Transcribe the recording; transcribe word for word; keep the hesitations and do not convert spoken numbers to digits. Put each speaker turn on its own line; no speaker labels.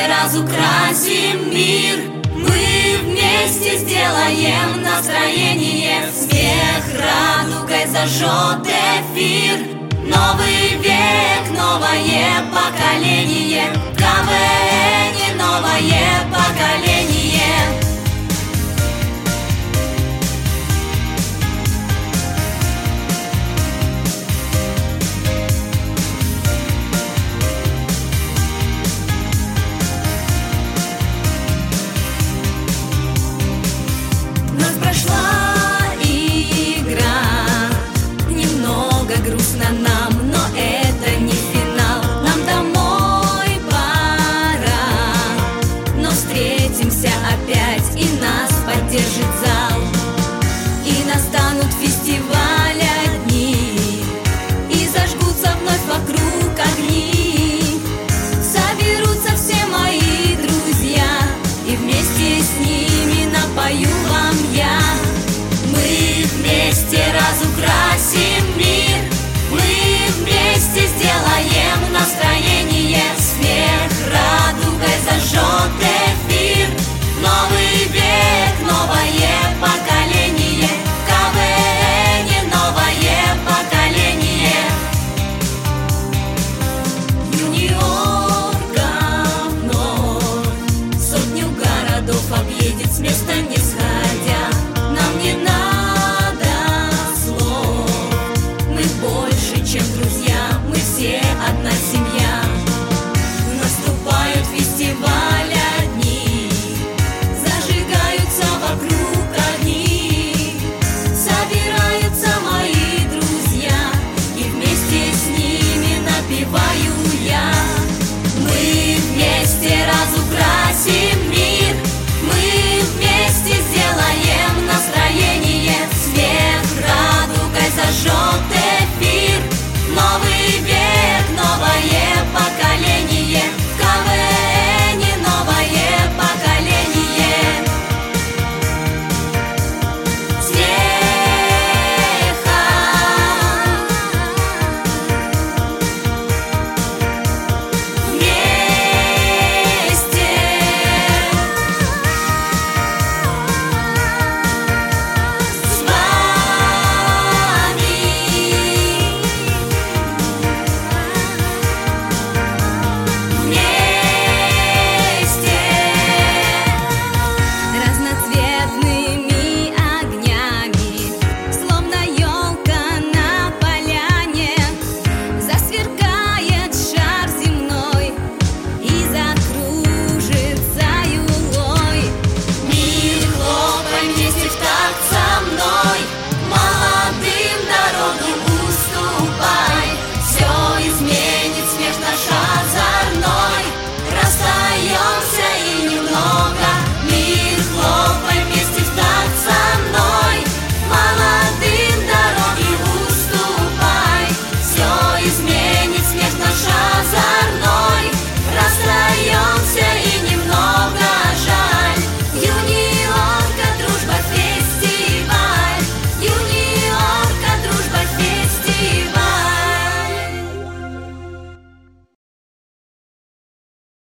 разукрасим мир. Мы вместе сделаем настроение. Смех радугой зажжет эфир. Новый век, новое поколение. КВН, новое поколение. Прошла игра, немного грустно нам, но это не финал. Нам домой пора, но встретимся опять, и нас поддержит зал. И настанут фестиваля дни, и зажгутся вновь вокруг огни. Соберутся все мои друзья, и вместе с ними напою вам я. Мы вместе разукрасим